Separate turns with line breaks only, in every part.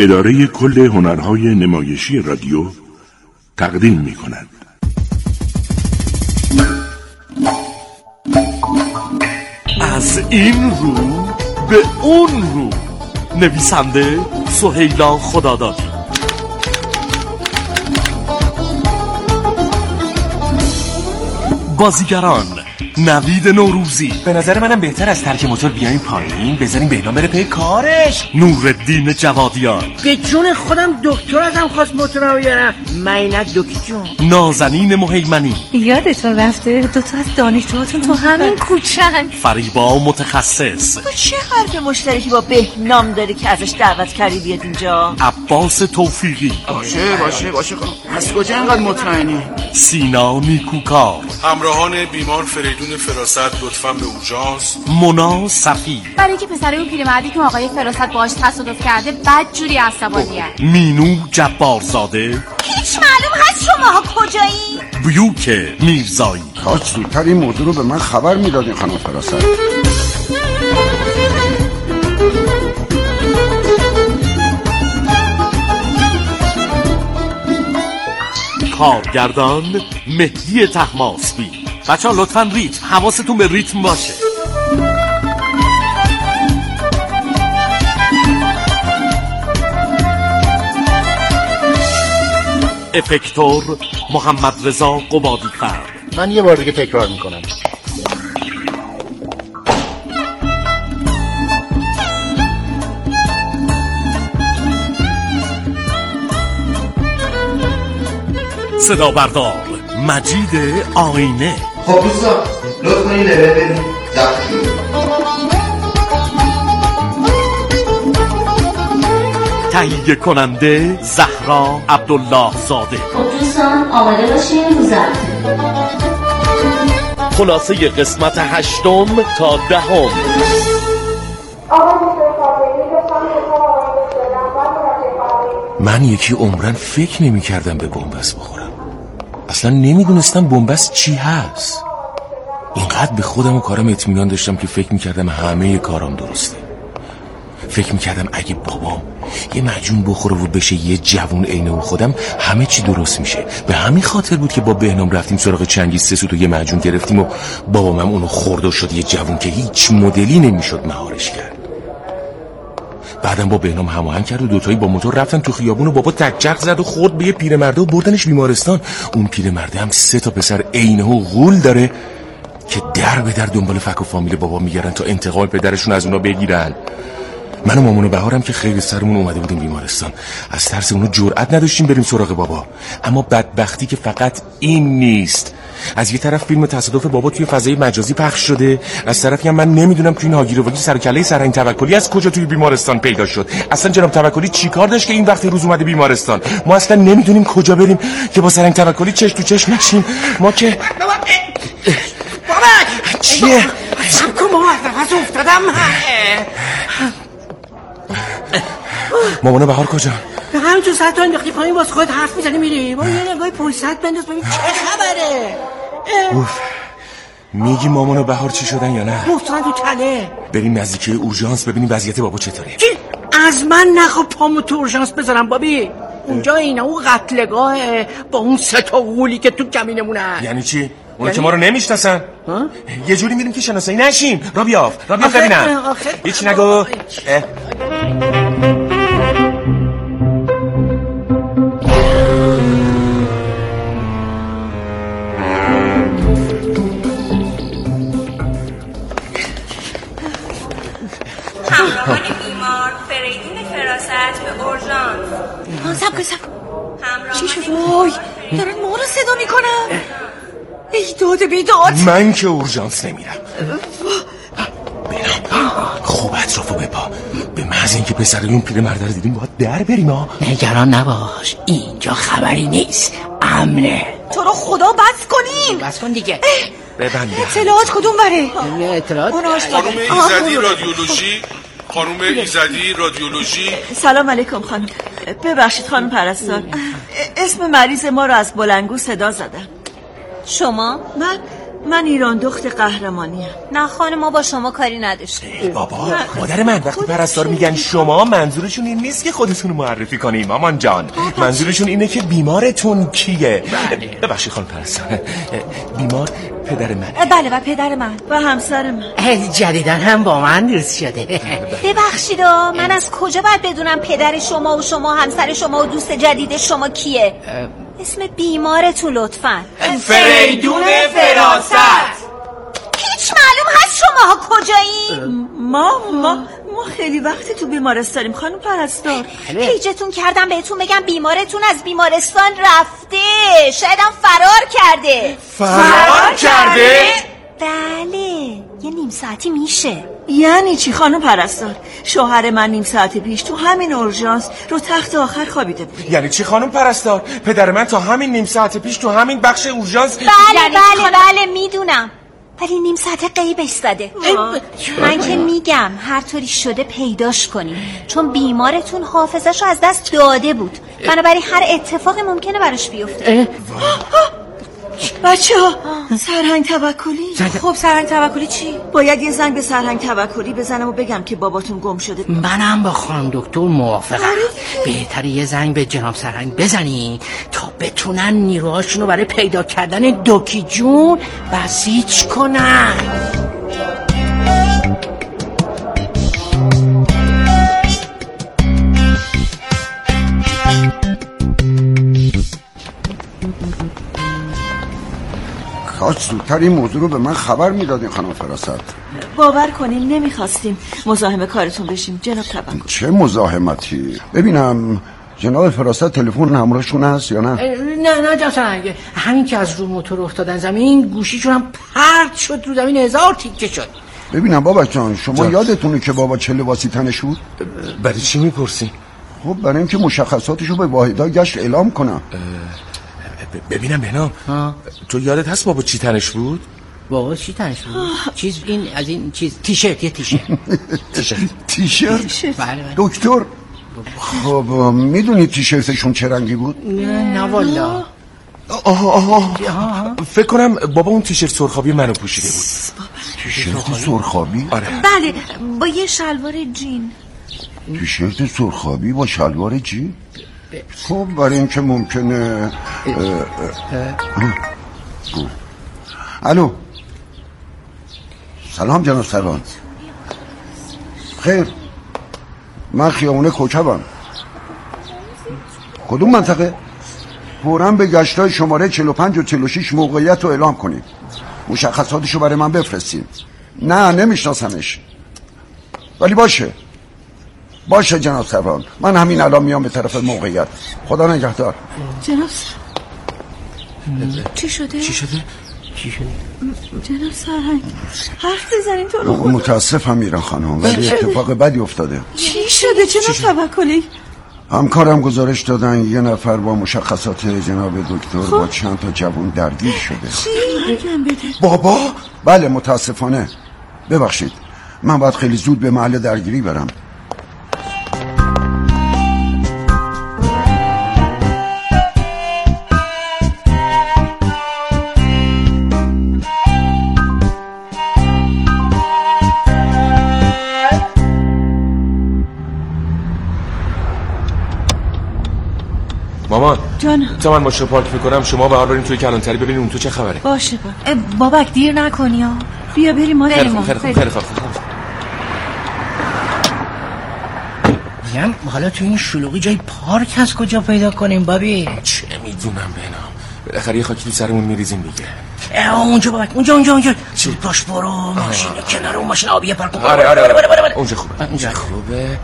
اداره کل هنرهای نمایشی رادیو تقدیم می‌کند.
از این رو به اون رو. نویسنده سهیلا خدادادی. بازیگران نوید نوروزی.
به نظر منم بهتر از ترک موتور بیایم پایین، بذاریم بهنام بره پی کارش.
نورالدین جوادیان.
به جون خودم دکتر ازم خواست موتور رو بیارم. مینک دکتر.
نازنین مهیمنی.
یادتون رفته دوتا از دانشجوهاتون تو همین کوچن.
فریبا متخصص.
تو چه حرف مشترکی با بهنام داری که ازش دعوت کردی بیاد اینجا؟
عباس توفیقی.
باشه از کجا انقدر مطمئنی؟
سینا نیکوکار.
همراهان بیمار فریدون فراست لطفاً به اورژانس.
مونا صفی.
برای اینکه پسره اون پیرمردی که آقای فراست باهاش تصادف کرده بدجوری عصبانیه.
مینو جبارزاده.
هیچ معلوم هست شماها کجایی؟
بیوک میرزایی.
کاش زودتر این موضوع رو به من خبر میدادین خانم فراست.
کارگردان مهدی طهماسبی. بچه‌ها لطفاً ریتم، حواستون به ریتم باشه. افکتور محمد رضا قبادی‌فر.
من یه بار دیگه تکرار میکنم.
صدا بردار مجید آینه.
خب دوستان لطفاً این لبه بریم ضبط شد.
تهیه کننده زهرا عبدالله زاده.
خب دوستان آماده باشین رو ضبط.
خلاصه قسمت 8 تا 10.
من یکی عمرن فکر نمی کردم به بنبست بخورم. اصلا نمیدونستم بنبست چی هست. اینقدر به خودم و کارم اطمینان داشتم که فکر میکردم همه کارام درسته. فکر میکردم اگه بابام یه معجون بخوره و بشه یه جوون عین و خودم همه چی درست میشه. به همین خاطر بود که با بهنام رفتیم سراغ چنگیز 3 سوت و یه معجون گرفتیم و بابام اونو خورد و شد یه جوون که هیچ مدلی نمیشد مهارش کرد. بعدم با بهنام هماهنگ کرد و دوتایی با موتور رفتن تو خیابون و بابا تکچرخ زد و خورد به یه پیرمرده و بردنش بیمارستان. اون پیرمرده هم 3 تا پسر عینه و غول داره که در به در دنبال فک و فامیل بابا میگردن تا انتقام پدرشون از اونا بگیرن. من و مامان و بهارم که خیلی سرمون اومده بودیم بیمارستان، از ترس اونو جرئت نداشتیم بریم سراغ بابا. اما بدبختی که فقط این نیست. از یه طرف فیلم تصادف بابا توی فضای مجازی پخش شده، از طرفی هم من نمیدونم که این هاگیروانی سر کله سرهنگ توکلی از کجا توی بیمارستان پیدا شد. اصلا جناب توکلی چیکار داشت که این وقت روز اومده بیمارستان؟ ما اصلا نمیدونیم کجا بریم که با سرهنگ توکلی چشم تو چشم نشیم. ما که
بابک
چیه؟
سب کن بابا از افتادم.
مامان و بهار کجا؟
به همین تو ساعت انداختی پایین واسه خودت حرف میزنی میری. با یه نگاهی پشت سرت بنداز ببین چه خبره.
اوف. میگی مامان و بهار چی شدن یا نه؟
مفترن تو تله.
بریم نزدیکی اورژانس ببینیم وضعیت بابا چطوره.
چی؟ از من نخواه پامو تو اورژانس بذارم بابی. اونجا اینه اون قتلگاهه با اون 3 تا غولی که تو کمینمونه.
یعنی چی؟ اونا که ما رو نمیشناسن. یه جوری میریم که شناسایی نشیم. را بیاف ببینم. هیچ نگو.
همراهان بیمار فریدون فراست به اورژانس.
سب چی شد؟ وای دارن ما رو صدا میکنم. ای بیداد.
من که اورژانس نمیرم. بینم خوب اطرافو بپا. به محض اینکه پسر اون پیرمرد رو دیدیم باید در بریم ها.
نگران نباش اینجا خبری نیست، امنه.
تو رو خدا بس کنین.
بس کن دیگه.
ببنده.
اطلاعات کدوم بره؟
اطلاعات
خانم ایزدی رادیولوژی. خانم ایزدی رادیولوژی.
سلام علیکم خانم. ببخشید خانم پرستار، اسم مریض ما رو از بلندگو صدا زدن. شما؟ من ایران دخت قهرمانیم.
نه خانم، ما با شما کاری نداشتیم.
بابا مادر من وقتی پرستار میگن شما، منظورشون این نیست که خودتون رو معرفی کنیم مامان جان. منظورشون اینه که بیمارتون کیه. ببخشید خانم پرستار، بیمار پدر من.
بله و پدر من و همسر من.
جدیدن هم با من دوست شده.
ببخشید من از کجا باید بدونم پدر شما و شما همسر شما و دوست جدید شما کیه؟ اسم بیمارتون لطفاً.
فریدون فراست.
هیچ معلوم هست شماها کجایین؟
ما خیلی وقتی تو بیمارستانیم خانم پرستار.
پیجتون کردم بهتون بگم بیمارتون از بیمارستان رفته، شاید هم فرار کرده.
فرار کرده؟
بله، یه نیم ساعتی میشه.
یعنی چی خانم پرستار؟ شوهر من نیم ساعت پیش تو همین اورژانس رو تخت آخر خوابیده بود.
یعنی چی خانم پرستار؟ پدر من تا همین نیم ساعت پیش تو همین بخش اورژانس.
بله میدونم، ولی نیم ساعت غیبش زده. من که میگم هر طوری شده پیداش کنیم، چون بیمارتون حافظه‌شو از دست داده بود، بنابراین هر اتفاقی ممکنه براش بیفته.
بچه ها سرهنگ توکلی.
خب سرهنگ توکلی چی؟
باید یه زنگ به سرهنگ توکلی بزنم و بگم که باباتون گم شده.
منم با خانم دکتر موافقم. بهتره یه زنگ به جناب سرهنگ بزنی تا بتونن نیروهاشونو برای پیدا کردن دوکی جون بسیج کنن.
کاش زودتر این موضوع رو به من خبر میدادین خانم فراست.
باور کنین نمیخواستیم مزاحم کارتون بشیم جناب توکلی.
چه مزاحمتی؟ ببینم جناب فراست تلفن همراهشون هست یا نه؟
نه جناب سرهنگ، همین که از رو موتور افتادن زمین گوشیشون هم پرت شد رو زمین، 1000 تیکه شد.
ببینم بابا جان، شما یادتونه که بابا چه لباسی تنش بود؟
برای چی میپرسی؟
خب برای اینکه مشخصاتشو به واحدهای گشت اعلام کنم.
ببینم بهنام، تو یادت هست بابا چی تنش بود؟
بابا چی تنش بود؟ چیز این از این چیز تیشرت.
تیشرت؟
بله.
دکتر خب میدونی تیشرتشون چه رنگی بود؟
نه والا.
آها فکر کنم بابا اون تیشرت سرخابی منو پوشیده بود.
تیشرت سرخابی؟
آره.
بله، با یه شلوار جین.
تیشرت سرخابی با شلوار جین؟ خب برای این که ممکنه. الو سلام جناب سروان. خیر، من خیابون کوکبم. کدوم منطقه؟ فوراً به گشتای شماره 45 و 46 موقعیت رو اعلام کنید. مشخصاتشو برای من بفرستین. نه نمیشناسمش، ولی باشه جناب سروان، من همین الان میام به طرف موقعیت. خدا نگهدار.
جناب چی شده؟ جناب سرهنگ حرف بزنین تو رو.
متاسفم میران خانم، ولی اتفاق بدی افتاده.
چی شده جناب توکلی؟
همکارم گزارش دادن یه نفر با مشخصات جناب دکتر با چند تا جوان درگیر شده.
چی؟
بابا؟ بله متاسفانه. ببخشید، من باید خیلی زود به محل درگیری برم.
مامان
جان،
تا من ماشین پارک میکنم شما بهار بریم توی کلانتری ببینیم اون تو چه خبره.
باشه
بابک دیر نکنی ها.
بیا بریم ما.
خیلی خوب.
میگم حالا تو این شلوغی جای پارک هست کجا پیدا کنیم بابی؟
چه میدونم بهنام، بالاخره یه خاکی تو سرمون میریزیم دیگه.
اونجا بابک، اونجا چی؟ باش برو ماشین کنار اون ماشین آبیه پارک کن.
آره. اونجا خوبه.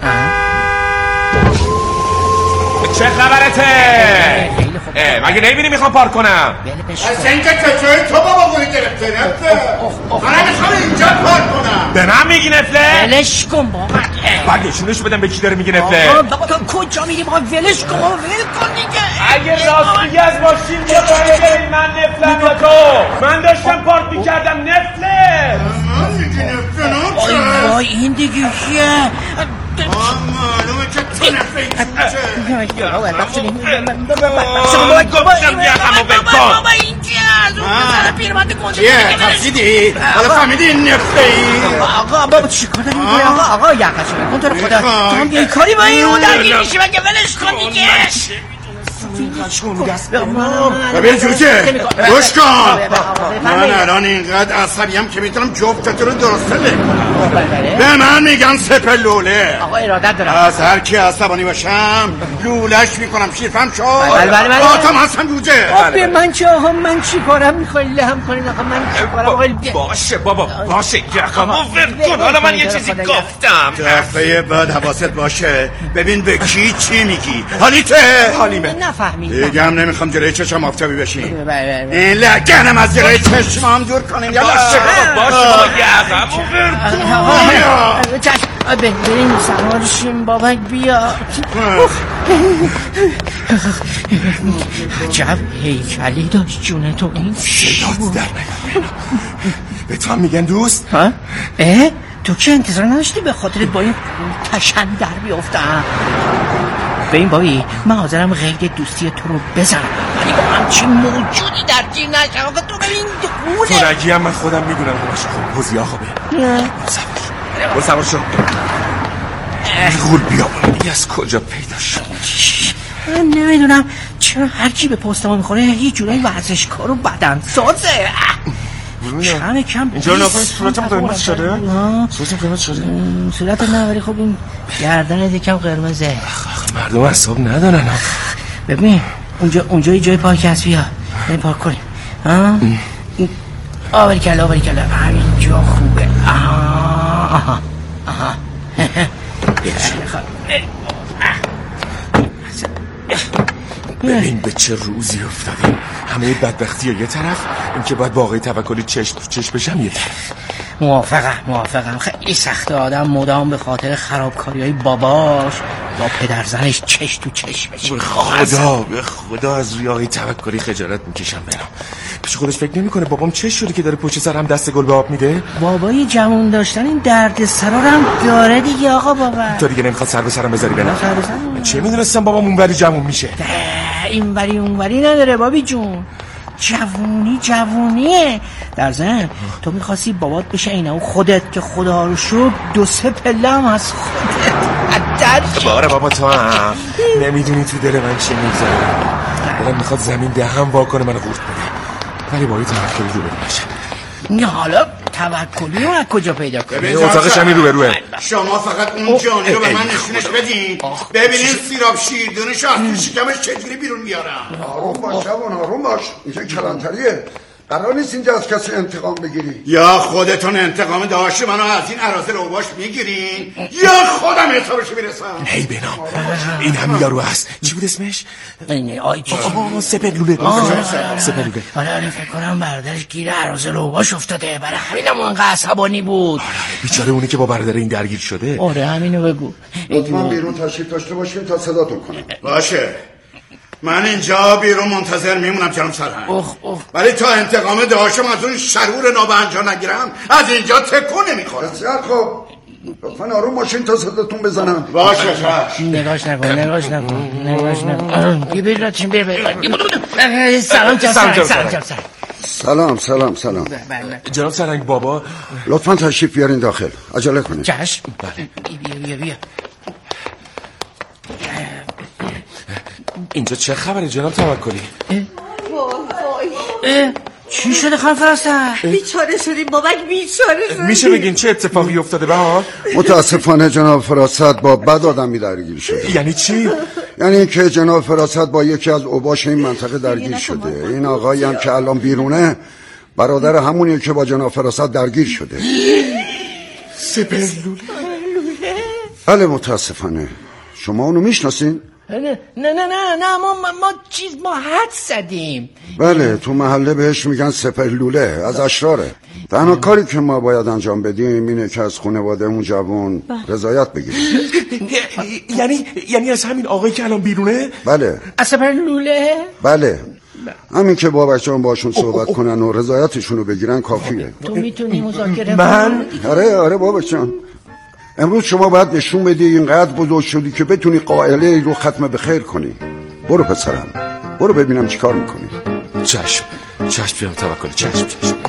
چه خبرته؟ مگه نمیبینی میخوام پارک کنم؟
از اینجا چطوری تو بابا گوی گرفته نفته؟ من میخوام اینجا پارک کنم.
به من میگی نفله؟
ولش کن بابا.
بعد نشونش بدم به کی داره میگه نفله.
بابا تو کجا میری بابا؟ ولش کن بابا، ول کن دیگه.
اگه راست میگی از ماشین بیا من نفلم یا تو؟ من داشتم پارک میکردم نفله.
من میگی نفله
وای این دیگه کیه؟
معلومه که تو نفله
بابا این چیه؟ از اون پسر پیرمرد گنده
چیه؟ تفسیدی؟ حالا فهمیدی این نفته ای؟
آقا بابا چیکار داری می‌کنی آقا یقه‌شو بکن تو رو خدا تو هم یه کاری با این اون درگیر میشی مگه ولش کن دیگه
ببین جوجه گوش کن من الان اینقدر عصبیم که میتونم جفتت رو درسته به من میگن سپلوله
آقا ارادت دارم
از هر کی عصبانی باشم لولش میکنم شیرفهم شد آتم هستم جوجه
به من چه آقا من چی کارم میخوایی لهم کنین آقا من چی کارم
باشه بابا باشه یقمو ورد کن حالا من یه چیزی گفتم
دفعه بعد حواست باشه ببین به کی چی میگی حالیته
حالیمه نفهمیدم
دیگه هم نمیخوام جلوی چشم آفتابی بشین این لگنم از جلوی چشمام دور کنیم یا
باشه بابا یقمو ورد کن
بریم سوارشیم بابک بیا عجب هیکلی داشت جونه تو این
صدات در نگم به تو هم میگن دوست؟
تو که انتظار نداشتی به خاطرت با این تشن در بیافتم به این بابی من حاضرم قید دوستی تو رو بزنم ولی با همچین موجودی در گیر نشم آقا تو ببین خونه
تو رگی هم من خودم میدونم باشه خب حوزی آقا برو سوار شو غول بیا بایی از کجا پیدا شد
من نمیدونم چرا هر کی به پست ما میخوره یه جورایی ورزشکار و بدن سازه کم
اینجا نکنی صورتم قرمز شده؟ صورتم قرمز شده؟
صورت نه ولی خب این گردن یکم قرمزه
مردم حساب ندارن
ببین اونجا یه جای پارک هست بیا بریم پارک کنیم آبریکلا همینجا خوبه آها
ببین به چه روزی افتادیم همه بدبختی یه طرف این که باید با آقای توکلی چشم تو چشم بشم یه طرف
موافقم خیلی سخته آدم مدام به خاطر خرابکاری های باباش با پدرزنش چش تو چشم بشه
به خدا از روی آقای توکلی خجالت میکشم برم پیش خودش فکر نمیکنه بابام چش شده که داره پشت سرم دست گل به آب میده
بابای جوون داشتن این درد سرا هم داره دیگه آقا بابا
تو دیگه نمیخواد سر به سرم بذاری برم من چه میدونستم بابام اونوری جوون میشه
اینوری اونوری نداره بابی جون جوونیه در ضمن تو میخواستی بابات بشه اینه و خودت که خدا رو شکر 2-3 پله هم از خودت
باره بابا تو هم نمیدونی تو دل من چه میگذاره دلم میخواد زمین دهم وا کنه منو قورت بده ولی باید توکلی رو بشه
حالا توکلی رو از کجا پیدا کنی؟
اتاقش همین روبروه
شما فقط اون جانی رو به من نشونش بدین ببینین سیراب شیردونش از تو شکمش چجوری بیرون بیارم
آروم باش اینجا کلانتریه قرار نیست اینجا از کسی انتقام بگیری
یا خودتون انتقام داشته منو از این اراذل اوباش میگیرین یا خودم حسابش میرسم
هی بنام این هم یارو هست چی بود اسمش؟ سپرلوله
آره فکر کنم برادرش گیر اراذل اوباش افتاده برای همینم اونقدر عصبانی بود
بیچاره اونی که با برادر این درگیر شده
آره همینو بگو
لطفاً بیرون تشریف داشته باشین تا صداتون کنم
باشه من اینجا بیرون منتظر میمونم جناب سرهنگ ولی تا انتقام داشتم از اون شرور نابهنجا نگیرم از اینجا تکون نمیخورم
بسیار خوب لطفاً آروم باشین تا صداتون بزنم
باشه
نگاش نکن بیر
سلام
جناب سرهنگ بابا
لطفاً تشریف بیارین داخل عجله کنید
چشم بیا
اینجا چه خبره جناب توکلی؟
چی شده خانم فراست؟
بیچاره شدیم بابک بیچاره شدیم
میشه بگین چه اتفاقی افتاده بهار؟
متاسفانه جناب فراست با بد آدمی درگیر شده
یعنی چی؟
یعنی که جناب فراست با یکی از اوباش این منطقه درگیر شده این آقایی هم که الان بیرونه برادر همونیه که با جناب فراست درگیر شده
سپرلوله
بله متاسفانه شما اونو میشناسین؟
نه ما حد زدیم
بله تو محله بهش میگن سپرلوله از اشراره تنها کاری که ما باید انجام بدیم اینه که از خانواده اون جوان رضایت بگیریم
یعنی از همین آقایی که الان بیرونه؟
بله
از سپرلوله؟
بله همین که بابک جان باشون صحبت کنن و رضایتشون رو بگیرن کافیه
تو میتونی مذاکره
من؟ آره بابک جان امروز شما باید نشون بدی اینقدر بزرگ شدی که بتونی قائله رو ختم به خیر کنی برو پسرم برو ببینم چی کار میکنی
چشم چشم بیام توکل. چشم.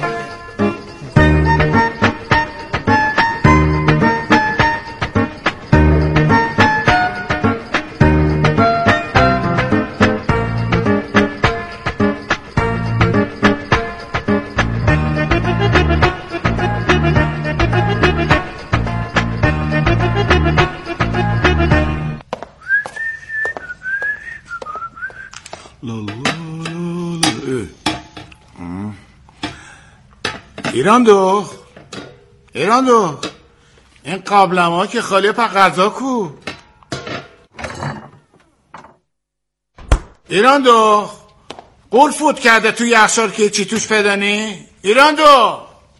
ایران دو این قابلمه ها که خالیه پا غذا کو. ایران دو قول فوت کرده توی یخچال که چی توش پیدانی؟ ایران دو.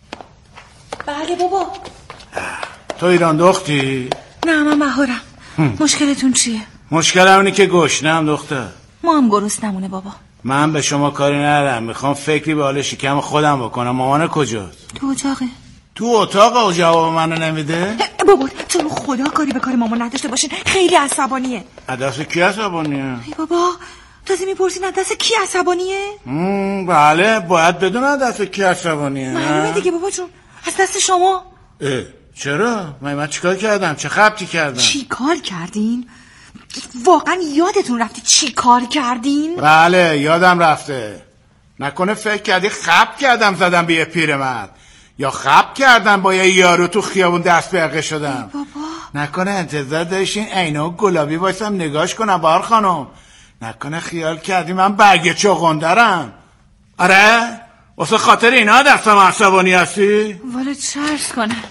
بله بابا.
تو ایران دختی؟
نه من بهارم. مشکلتون چیه؟
مشکلم اینه که گشنم دختر.
ما هم گرسنمونه بابا.
من به شما کاری ندارم، میخوام فکری به حال شکم خودم بکنم. مامان کجاست؟
تو اتاقه. تو
اتاق جواب منو نمیده؟
بابا تو رو خدا کاری به کار مامان نداشته باشین، خیلی عصبانیه.
دست کی عصبانیه؟
ای بابا تازه میپرسین دست کی عصبانیه؟
بله باید بدونم دست کی عصبانیه.
معلومه دیگه بابا جون، از دست شما.
چرا؟ من چیکار کردم؟ چه خبطی کردم؟
چی کار کردین؟ واقعا یادتون رفته چی کار کردین؟
بله یادم رفته. نکنه فکر کردی خبط کردم زدم به یه پیرمرد، یا خبط کردم با یه یارو تو خیابون دست به عقه شدم.
بابا
نکنه انتظار داشتین عینه و گلابی وایسم نگاش کنم بهار خانم؟ نکنه خیال کردی من برگ چغندرم؟ آره؟ واسه خاطر اینا دستم عصبانی هستی؟
والا چه عرض کنم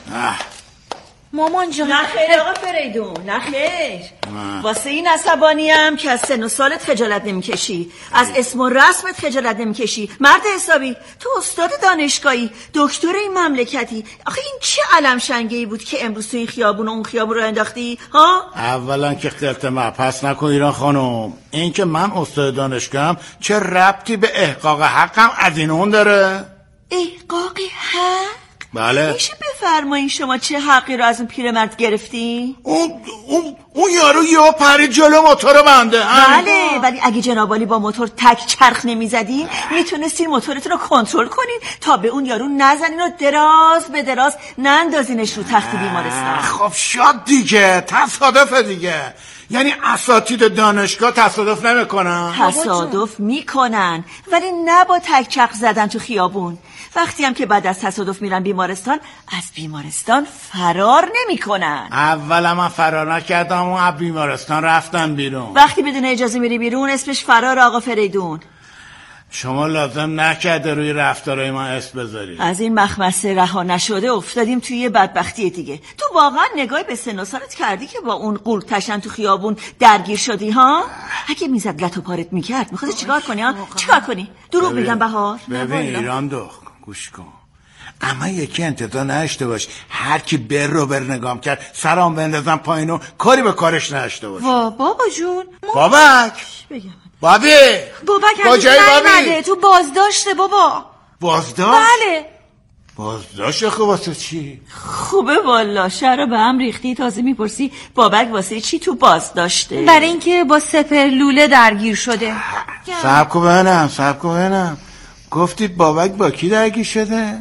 مامان جان.
نخیر آقا فریدون نخیر. واسه این عصبانیم که از سن و سالت خجالت نمیکشی، از اسم و رسمت خجالت نمیکشی. مرد حسابی تو استاد دانشگاهی، دکتر این مملکتی. آخه این چه علم شنگه‌ای بود که امروز تو این خیابون و اون خیابون رو انداختی ها؟
اولا که خیالت مبحث نکن ایران خانم. این که من استاد دانشگاهم چه ربطی به احقاق حقم از این اون داره؟
احقاق حق؟
بله.
میشه بفرمایین شما چه حقی رو از اون پیرمرد گرفتی؟
اون یارو یهو پرید جلو موتور بنده.
بله ولی اگه جنابالی با موتور تک چرخ نمیزدین میتونستین موتورتون رو کنترل کنین تا به اون یارو نزنین و دراز به دراز نندازینش رو تخت بیمارستان.
خب شاد دیگه، تصادف دیگه. یعنی اساتید دانشگاه تصادف نمیکنن؟
تصادف میکنن ولی نه با تک چرخ زدن تو خیابون. وقتی هم که بعد از تصادف میرن بیمارستان، از بیمارستان فرار نمیکنن.
اولا من فرار نکردم و از بیمارستان رفتم بیرون.
وقتی بدون اجازه میری بیرون اسمش فرار آقا فریدون.
شما لازم نکرده روی رفتارهای من اسم بذارید.
از این مخمسه رها نشده افتادیم توی یه بدبختی دیگه. تو واقعا نگاهی به سن و سالت کردی که با اون قول تشن تو خیابون درگیر شدی ها؟ اگه میزد لط و پارت میکرد میخواستی چیکار کنی ها؟ چیکار کنی؟ دروغ میگم بهار؟
ببین ایران دخ گوش کن، اما یکی انتظار نداشته باش هر کی بر رو بر نگام کرد سرام بندازم پایین و کاری به کارش نداشته باش.
بابا جون
بابک بابی
بابک هنوز نیومده، تو بازداشته بابا.
بازداشت؟
بله.
بازداشت خوب واسه چی؟
خوبه والا، شهر رو به هم ریختی تازه میپرسی بابک واسه چی تو بازداشته؟
برای اینکه با سپر لوله درگیر شده.
صبر کن ببینم گفتی بابک با کی درگیر شده؟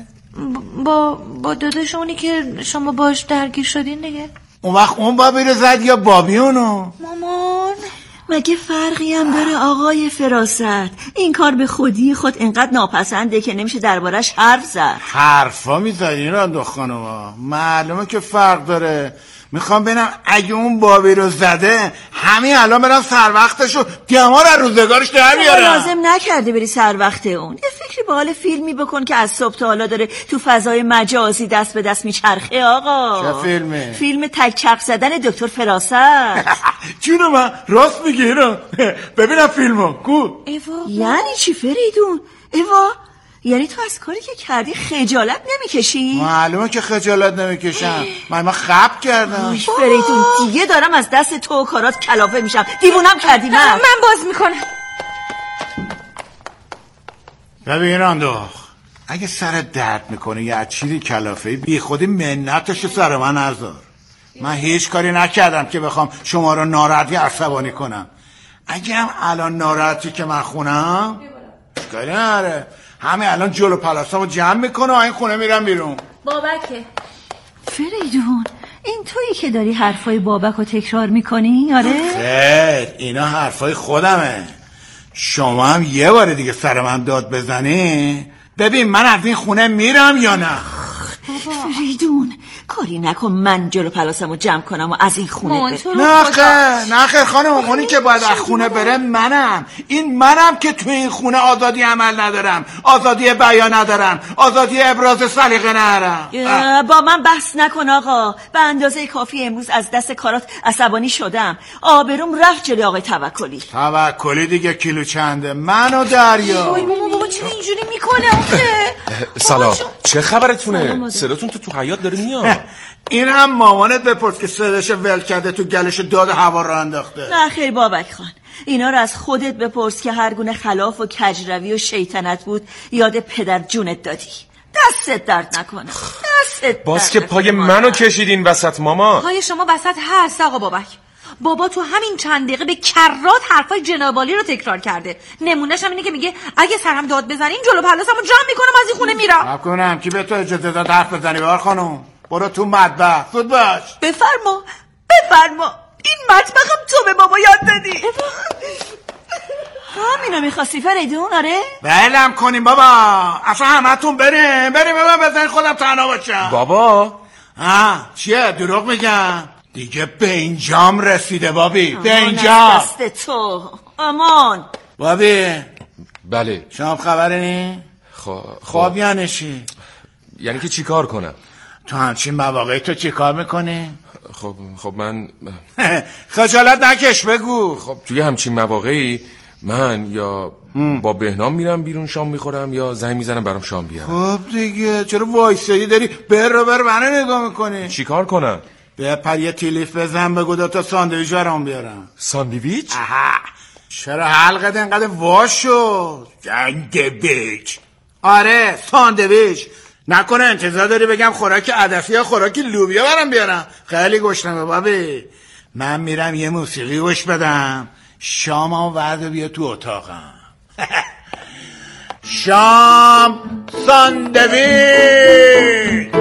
با داداشونی که شما باش درگیر شدین دیگه.
اون وقت اون بابی رو زد یا بابی اونو؟
مامان
مگه فرقی هم داره آقای فراست؟ این کار به خودی خود انقدر ناپسنده که نمیشه دربارش حرف زد.
حرفا میزنی را دو خانوما، معلومه که فرق داره. میخوام ببینم اگه اون بابی رو زده همین الان برم سر وقتشو دمار از روزگارش در بیارم.
لازم نکرده بری سر وقت اون. یه فکری به حال فیلمی بکن که از صبح تا حالا داره تو فضای مجازی دست به دست میچرخه آقا.
چه فیلمه؟
فیلم تک چرخ زدن دکتر فراست.
جونو من راست میگی ایران. ببینم فیلمو کو.
یعنی چی فریدون؟ ایوا یعنی تو از کاری که کردی خجالت نمیکشی؟
معلومه که خجالت نمیکشم. من خب کردم.
فریدون دیگه دارم از دست تو و کارات کلافه میشم. دیوونم کردی من
باز میکنم.
ببین انداخ اگه سر درد میکنه یا چیزی کلافه بی خودی منتش سر من نذار. من هیچ کاری نکردم که بخوام شما رو ناراحتی عصبانی کنم. اگه هم الان ناراحتی که من خونم کاری نره، همین الان جلو پلاسامو جمع میکنه و این خونه میرم بیرون.
بابکه
فریدون، این تویی که داری حرفای بابک رو تکرار میکنی؟ آره؟
خیر اینا حرفای خودمه. شما هم یه بار دیگه سر من داد بزنی ببین من از این خونه میرم یا نه.
فریدون کاری نکن من جلو پلاسمو جمع کنم و از این خونه
برم. نه خیر خانم، اونی که باید از خونه بره منم. این منم که تو این خونه آزادی عمل ندارم، آزادی بیان ندارم، آزادی ابراز سلیقه ندارم.
با من بحث نکن آقا. به اندازه کافی امروز از دست کارات عصبانی شدم. آبروم رفت جلوی آقای
توکلی دیگه کیلو چنده؟ من و دریا.
وای بابا چه اینجوری میکنه آخه؟
سلام، چه خبرتونه؟ صداتون تو حیاط داره میاد.
این هم مامانت بپرس که صداش ول کرده تو گلش داد هوا را انداخته.
نه خیر بابک خان، اینا رو از خودت بپرس که هر گونه خلاف و کجروی و شیطنت بود یاد پدر جونت دادی. دستت درد نکنه. دستت
باز که پای منو کشیدین وسط ماما.
پای شما وسط هست آقا بابک. بابا تو همین چند دقیقه به کرات حرفای جنابالی رو تکرار کرده. نمونهش هم اینه که میگه اگه سرم داد بزنین جلو پلاسمو جمع میکنم از این خونه میرم.
نکنم کی به تو اجازه داد حرف بزنی بار خانم؟ برو تو مطبخ. زود باش.
بفرما این مطبخم تو به بابا یاد دادی. همینو میخواستی فریدون؟ آره
بلم کنیم بابا. اصلا همتون بریم بابا بزنین خودم تنها باشم.
بابا
چیه دروغ میگم؟ دیگه به اینجام رسیده بابی. به اینجا
دست تو. امان
بابی.
بله
شما خبری نی؟ خب یعنی چی؟
یعنی که چی کار کنم؟
تو همچین مواقعی تو چی کار میکنی؟
خب من
خجالت نکش بگو.
خب توی همچین مواقعی من یا با بهنام میرم بیرون شام میخورم یا زنگ میزنم برام شام بیارم.
خب دیگه چرا وایسادی داری بر منو نگاه میکنی؟
چی کار کنم؟
بپر یه تیلیف بزن بگو 2 تا ساندویچ برام بیارم.
ساندویچ؟
چرا حلقت انقدر واش شد؟ ساندویچ. آره ساندویچ. نکنه انتظار داری بگم خوراک عدسی یا خوراک لوبیا برام بیارم؟ خیلی گشنمه بابی. من میرم یه موسیقی گوش بدم. شامم ورد بیا تو اتاقم. شام ساندویچ.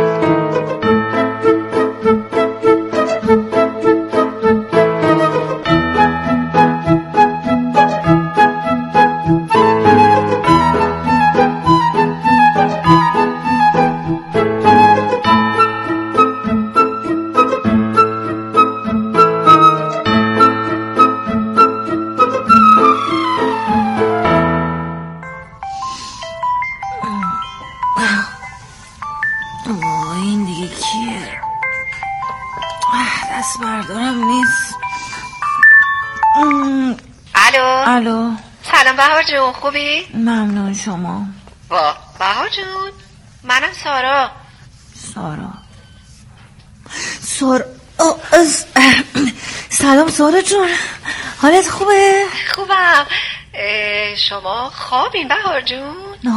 این دیگه کیه؟ دست بردارم نیست. الو
سلام بهار جون، خوبی؟
ممنون شما.
بهار جون منم سارا.
سلام سارا جون، حالت خوبه؟
خوبم. شما خوابین بهار جون؟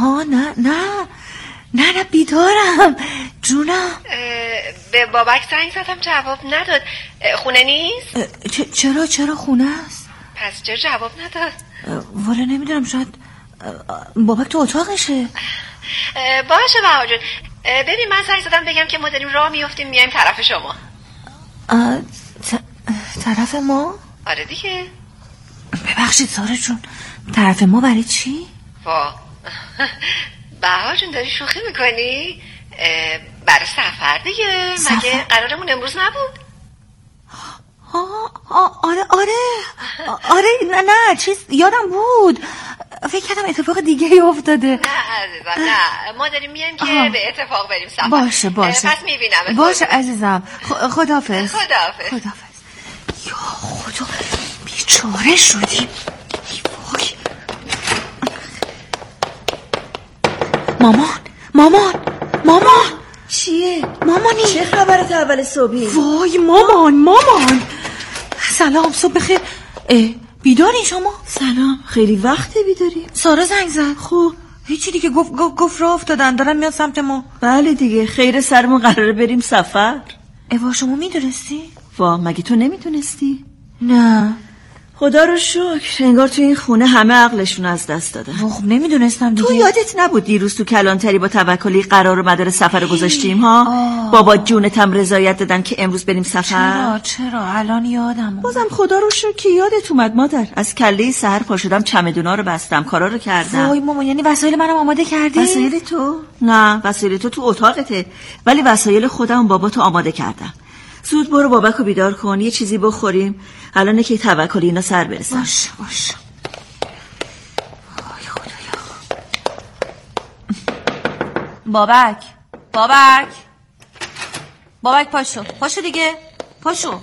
نه بیدارم جونم.
به بابک زنگ زدم جواب نداد. خونه نیست؟
چرا خونه است؟
پس چرا جواب نداد؟
والا نمیدونم، شاید بابک تو اتاقشه.
باشه بهار جون. ببین من زنگ زدم بگم که ما داریم راه میافتیم میایم طرف شما.
طرف ما؟
آره دیگه.
ببخشید سارا جون، طرف ما برای چی؟
بهار جون داری شوخی میکنی؟ برای سفر دیگه. مگه قرارمون امروز نبود؟
آره نه چیز یادم بود. فکر کردم اتفاق دیگه افتاده.
نه عزیزم نه، ما داریم میایم که به اتفاق بریم سفر.
باشه
پس میبینم.
باشه عزیزم. خداحافظ. یا خدا بیچاره شدیم. مامان چیه؟ مامانی
چه خبرت اول صبحی؟
وای مامان سلام، صبح بخیر. بیداری شما؟
سلام، خیلی وقته بیداری؟
سارا زنگ زد.
خب
هیچی دیگه، گفت راه افتادن دارن میاد سمت ما.
بله دیگه، خیر سرمون قراره بریم سفر.
شما میدونستی؟
مگه تو نمیدونستی؟
نه. خدا رو شکر، انگار تو این خونه همه عقلشون از دست دادن.
خب نمیدونستم دیگه.
تو یادت نبود دیروز تو کلانتری با توکلی قرار و مدار سفر رو گذاشتیم ها؟ بابا جونتم رضایت دادن که امروز بریم سفر.
چرا الان یادم
بازم خدا رو شکر که یادت اومد مادر. از کله سحر پا شدم چمدونا رو بستم، کارا رو کردم.
وای مامان، یعنی وسایل منم آماده کردی؟
وسایل تو؟ نه، وسایل تو اتاقته، ولی وسایل خودم بابا تو آماده کردم. زود برو بابکو بیدار کن، یه چیزی بخوریم، الان که توکلی اینا سر برسن.
باش وای خدایا. بابک پاشو دیگه، پاشو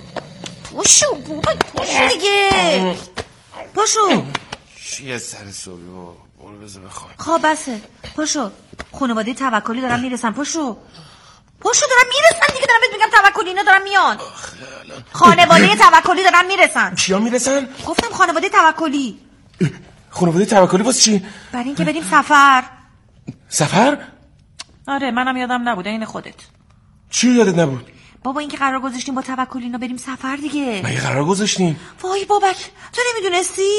دیگه، پاشو.
چیه سر صبحی بابا؟ برو بذار بخوام.
خب بسه، پاشو. خانواده توکلی دارن میرسن، پاشو دارن میرسن دیگه، دارم بهت میگم توکلی اینا دارن میان. خانواده توکلی دارن میرسن.
چیا میرسن؟
گفتم خانواده توکلی.
خانواده توکلی واسه چی؟
برای اینکه بریم سفر.
سفر؟
آره منم یادم نبود، این خودت.
چی یادت نبود؟
بابا اینکه قرار گذاشتیم با توکلی اینا بریم سفر دیگه.
مگه قرار گذاشتیم؟
وای بابک، تو نمیدونستی؟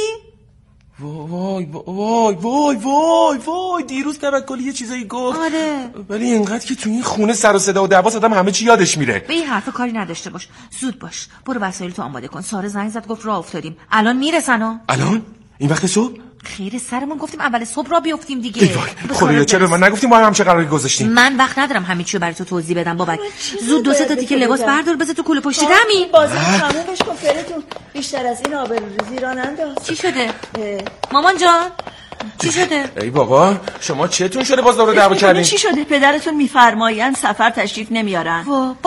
وای دیروز توکلی یه چیزایی گفت.
آره
ولی اینقدر که تو این خونه سر و صدا و دعوا آدم همه چی یادش میره.
به این حرفا کاری نداشته باش، زود باش، برو وسایل تو آماده کن. ساره زنگ زد گفت راه افتادیم، الان میرسن ها.
الان؟ این وقت صبح؟
خیر سرمون، گفتیم اول صبح را بیافتیم دیگه.
خدا چرا من نگفتیم ما هم چه قراری گذاشتیم؟
من وقت ندارم همه چیو برای تو توضیح بدم بابک. زود 2-3 تا تیکه لباس بردار بذار تو کوله پشتی دمی.
بازی تمومش کن فرتون، بیشتر از این آبروریزی را ننداز.
چی شده مامان جان؟ چی شده؟
ای بابا شما چتون شده باز دور دعوا کردین؟
چی شده؟ پدرتون میفرمایند سفر تشریف نمیارن.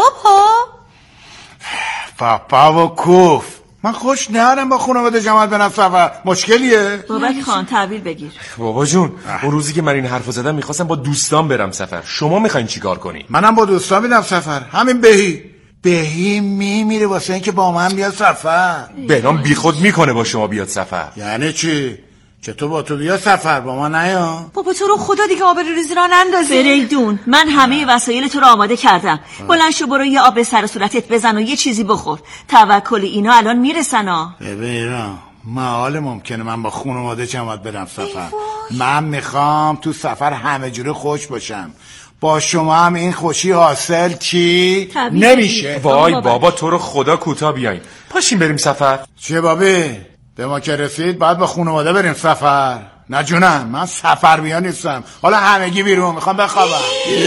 بابا و کوف، من خوش نرم با خانواده جماعت برم سفر. مشکلیه؟
بابک خان تحویل بگیر.
بابا جون اون روزی که من این حرفو زدم میخواستم با دوستان برم سفر، شما میخواین چیکار کنی؟
منم با دوستان میرم سفر. همین بهی میمیره واسه اینکه با من بیاد سفر.
بهنام بیخود میکنه با شما بیاد سفر.
یعنی چی؟ چطور با تو بیاد سفر با ما نیا؟
بابا تو رو خدا دیگه آبروریزی را نندازی.
فریدون من همه وسایل تو رو آماده کردم. بلند شو برو یه آب به سر صورتت بزن و یه چیزی بخور. توکلی اینا الان میرسن ها.
ببین محال ممکنه من با خانواده جماعت برم سفر. من میخوام تو سفر همه جوره خوش باشم. با شما هم این خوشی حاصل چی نمیشه.
وای بابا تو رو خدا کوتاه بیاین، پاشین بریم سفر.
چه بابی؟ به ما که رسید باید با خانواده بریم سفر. نه جونم من سفر بیا نیستم. حالا همگی بیرون میخوام بخوابم.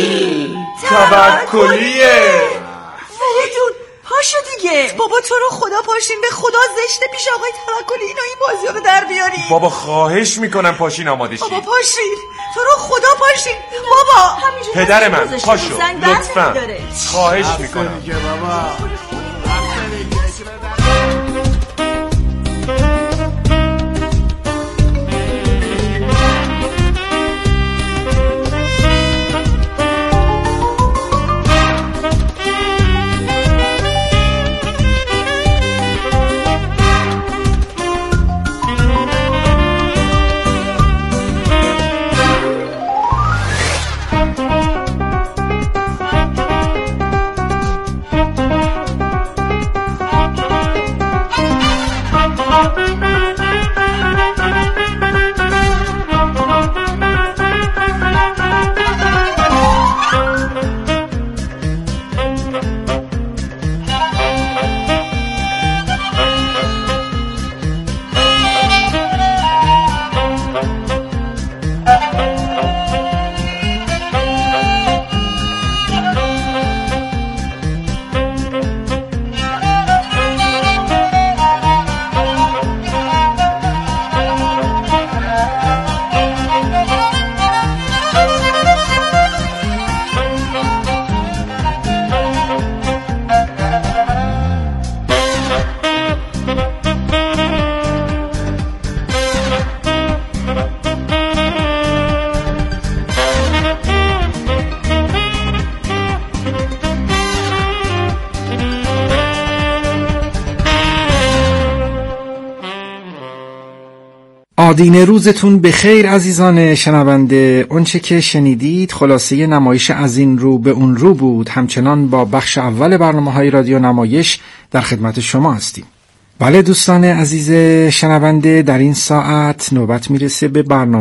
توکلیه.
فریدون پاشو دیگه.
بابا تو رو خدا پاشین، به خدا زشته پیش آقای توکلی اینا این بازی‌ها رو در بیاری.
بابا خواهش میکنم پاشین آماده شید.
بابا پاشین، تو رو خدا پاشین. بابا
پدر من پاشو لطفا، خواهش میکنم.
آدینه روزتون به خیر عزیزان شنونده. اونچه که شنیدید خلاصه نمایش از این رو به اون رو بود. همچنان با بخش اول برنامه‌های رادیو نمایش در خدمت شما هستیم. بله دوستان عزیز شنونده، در این ساعت نوبت میرسه به برنامه